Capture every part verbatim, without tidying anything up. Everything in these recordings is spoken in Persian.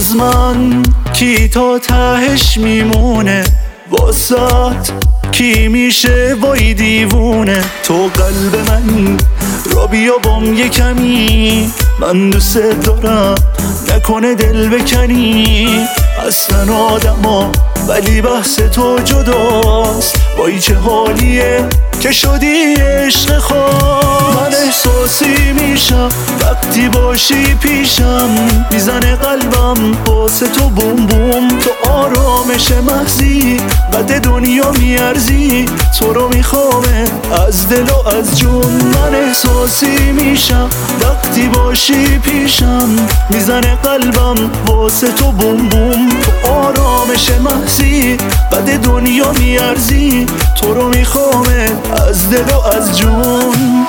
جز من کی تا تهش میمونه واسات کی میشه وای دیوونه تو قلب من را بیا بام یه کمی من دوست دارم نکنه دل بکنی اصلا آدما ولی بحث تو جداست وای چه حالیه که شدی عشق خاص من احساسی میشم وقتی باشی پیشم میزنه قلبم واسه تو بوم بوم تو آرامش محضی قد دنیا میارزی تو رو میخوامه از دل و از جون من احساسی میشم وقتی باشی پیشم میزنه قلبم واسه تو بوم بوم تو آرامش محضی قد دنیا میارزی تو رو میخوامه از دل و از جون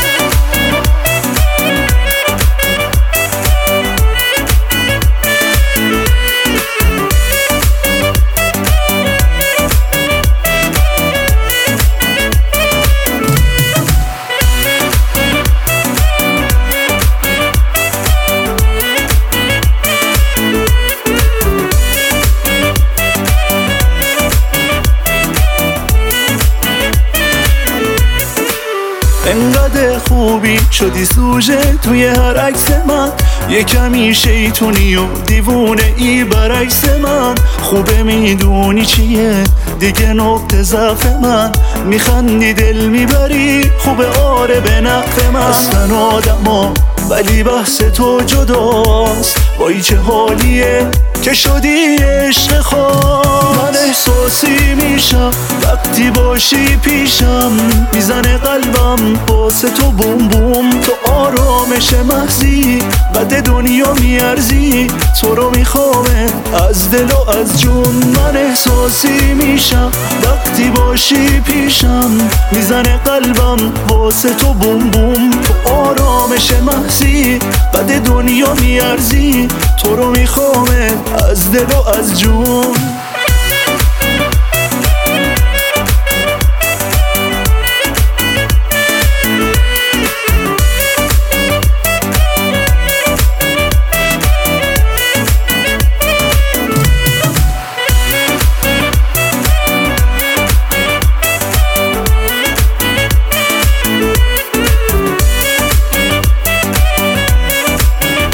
انقدر خوبی شدی سوژه توی هر عکس من یه کمی شیطونی و دیوونه ای برعکس من خوبه میدونی چیه دیگه نقطه ضعف من میخندی دل میبری خوبه آره به نفع من اصلا آدما ولی بحث تو جداست وای چه حالیه که شدی عشق خاص من احساسی میشم وقتی باشی پیشم میزنه قلبم واسه تو بوم بوم تو آرامش محضی قد دنیا میارزی تو رو میخوامه از دل و از جون من احساسی میشم وقتی باشی پیشم میزنه قلبم واسه تو بوم بوم تو آرامش محضی قد دنیا میارزی تو رو میخوامه از دل و از جون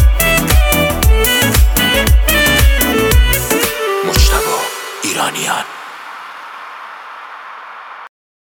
ایرانیان.